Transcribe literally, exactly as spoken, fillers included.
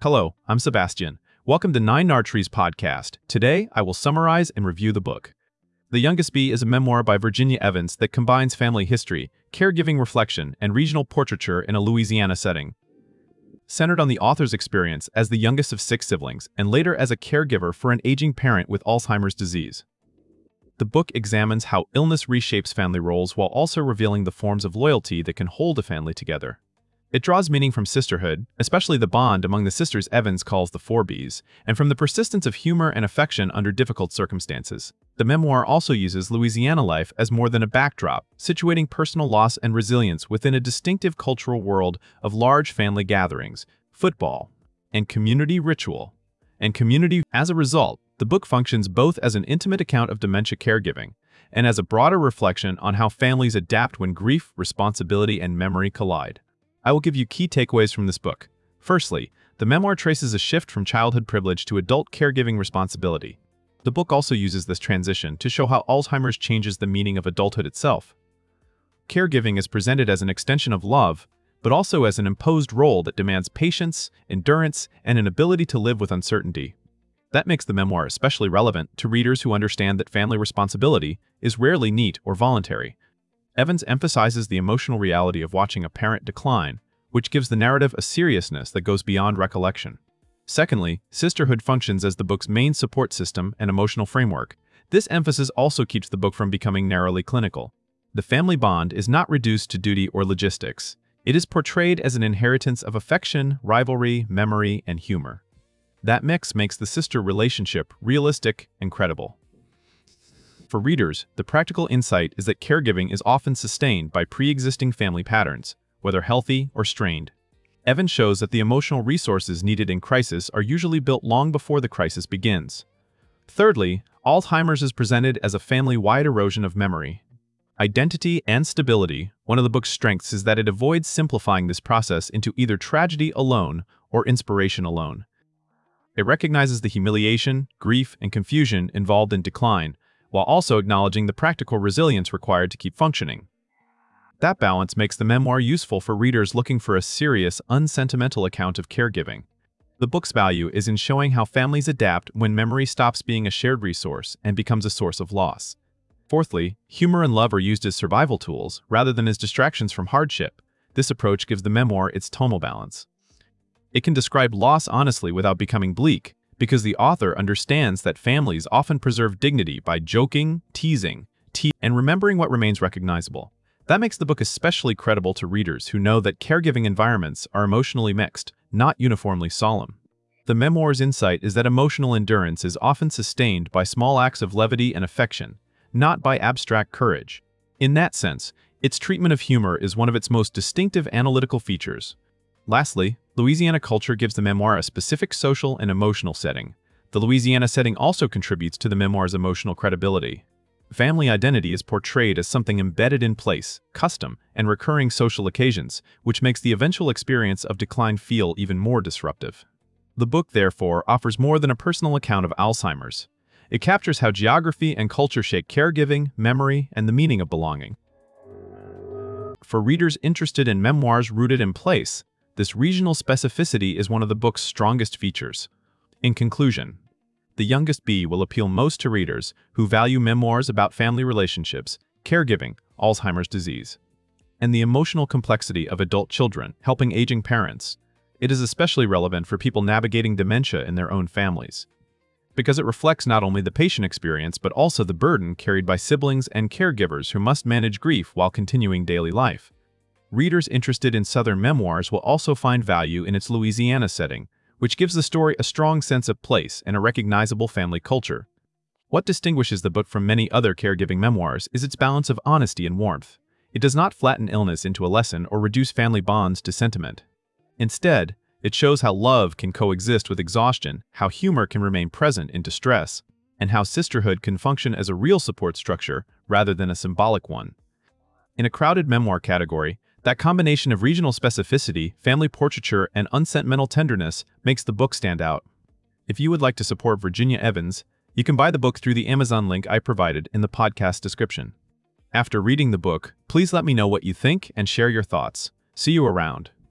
Hello, I'm Sebastian. Welcome to Nine Nard Trees podcast. Today, I will summarize and review the book. The Youngest Bee is a memoir by Virginia Evans that combines family history, caregiving reflection, and regional portraiture in a Louisiana setting. Centered on the author's experience as the youngest of six siblings and later as a caregiver for an aging parent with Alzheimer's disease. The book examines how illness reshapes family roles while also revealing the forms of loyalty that can hold a family together. It draws meaning from sisterhood, especially the bond among the sisters Evans calls the Four Bs, and from the persistence of humor and affection under difficult circumstances. The memoir also uses Louisiana life as more than a backdrop, situating personal loss and resilience within a distinctive cultural world of large family gatherings, football, and community ritual. And community, as a result, the book functions both as an intimate account of dementia caregiving and as a broader reflection on how families adapt when grief, responsibility, and memory collide. I will give you key takeaways from this book. Firstly, the memoir traces a shift from childhood privilege to adult caregiving responsibility. The book also uses this transition to show how Alzheimer's changes the meaning of adulthood itself. Caregiving is presented as an extension of love, but also as an imposed role that demands patience, endurance, and an ability to live with uncertainty. That makes the memoir especially relevant to readers who understand that family responsibility is rarely neat or voluntary. Evans emphasizes the emotional reality of watching a parent decline, which gives the narrative a seriousness that goes beyond recollection. Secondly, sisterhood functions as the book's main support system and emotional framework. This emphasis also keeps the book from becoming narrowly clinical. The family bond is not reduced to duty or logistics. It is portrayed as an inheritance of affection, rivalry, memory, and humor. That mix makes the sister relationship realistic and credible. For readers, the practical insight is that caregiving is often sustained by pre-existing family patterns, whether healthy or strained. Evans shows that the emotional resources needed in crisis are usually built long before the crisis begins. Thirdly, Alzheimer's is presented as a family-wide erosion of memory, identity, and stability. One of the book's strengths is that it avoids simplifying this process into either tragedy alone or inspiration alone. It recognizes the humiliation, grief, and confusion involved in decline, while also acknowledging the practical resilience required to keep functioning. That balance makes the memoir useful for readers looking for a serious, unsentimental account of caregiving. The book's value is in showing how families adapt when memory stops being a shared resource and becomes a source of loss. Fourthly, humor and love are used as survival tools rather than as distractions from hardship. This approach gives the memoir its tonal balance. It can describe loss honestly without becoming bleak, because the author understands that families often preserve dignity by joking, teasing, te and remembering what remains recognizable. That makes the book especially credible to readers who know that caregiving environments are emotionally mixed, not uniformly solemn. The memoir's insight is that emotional endurance is often sustained by small acts of levity and affection, not by abstract courage. In that sense, its treatment of humor is one of its most distinctive analytical features. Lastly, Louisiana culture gives the memoir a specific social and emotional setting. The Louisiana setting also contributes to the memoir's emotional credibility. Family identity is portrayed as something embedded in place, custom, and recurring social occasions, which makes the eventual experience of decline feel even more disruptive. The book, therefore, offers more than a personal account of Alzheimer's. It captures how geography and culture shape caregiving, memory, and the meaning of belonging. For readers interested in memoirs rooted in place, this regional specificity is one of the book's strongest features. In conclusion, The Youngest Bee will appeal most to readers who value memoirs about family relationships, caregiving, Alzheimer's disease, and the emotional complexity of adult children helping aging parents. It is especially relevant for people navigating dementia in their own families, because it reflects not only the patient experience but also the burden carried by siblings and caregivers who must manage grief while continuing daily life. Readers interested in Southern memoirs will also find value in its Louisiana setting, which gives the story a strong sense of place and a recognizable family culture. What distinguishes the book from many other caregiving memoirs is its balance of honesty and warmth. It does not flatten illness into a lesson or reduce family bonds to sentiment. Instead, it shows how love can coexist with exhaustion, how humor can remain present in distress, and how sisterhood can function as a real support structure rather than a symbolic one. In a crowded memoir category, that combination of regional specificity, family portraiture, and unsentimental tenderness makes the book stand out. If you would like to support Virginia Evans, you can buy the book through the Amazon link I provided in the podcast description. After reading the book, please let me know what you think and share your thoughts. See you around.